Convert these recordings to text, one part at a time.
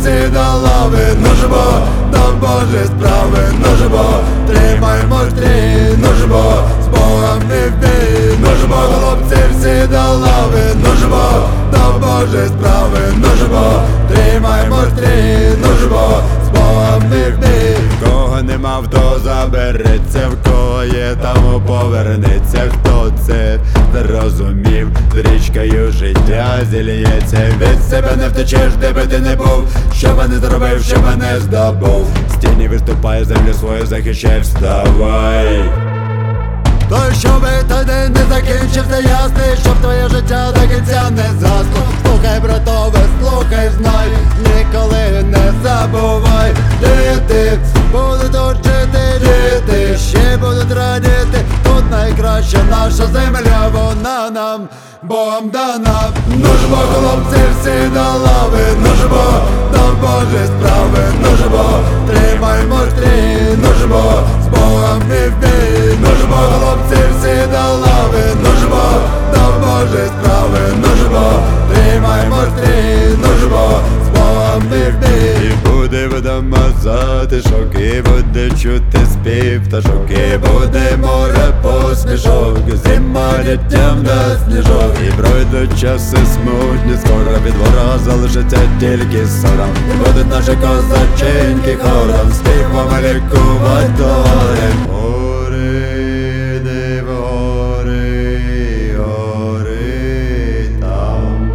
всі до лави, нужбо до Божої справи, нужбо тримаймо стрій, нужбо з Богом і в бій, нужбо хлопці всі до лави, нужбо до Божої справи, нужбо тримаймо стрій, нужбо з Богом і в бій. Кого нема, хто забереться, в кого є, тому повернеться. Хто це зрозумів, з річкою життя зільється. Від себе не втечеш, де би ти не був, що би не зробив, що би не здобув. В стіні виступає, землю свою захищай, вставай. То щоби той день не закінчився ясний, щоб твоє життя до кінця не засло. Слухай, братове, слухай, знай, ніколи не забувай. Діти будуть тут жити, діти ще будуть радіти. Тут найкраща наша земля, вона нам Богом дана. Нужбо хлопці всі до лави, нужбо до Божої справи, нужбо тримаймо стрій, нужбо з Богом і в бій, нужбо хлопці всі до лави, нужбо до Божої справи, нужбо тримаймо стрій, нужбо з Богом і в бій. І буде вдома затишок, і буде чути спів пташок, і буде море посмішок, зима дітям дасть сніжок. І пройдуть часи смутні, скоро від ворога залишиться тільки сором. І будуть наші козаченьки хором співом лікувати горем. Гори, див, гори, гори там.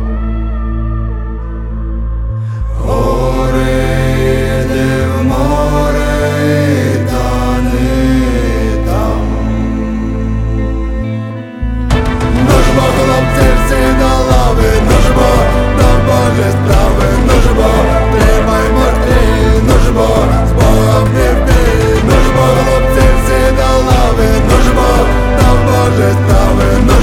Гори, див, море, та не там. Нужбо хлопці всі до лави, нужбо до Божої справи, нужбо тримаймо стрій, нужбо з Богом і в бій, нужбо хлопці всі до лави, нужбо до Божої справи.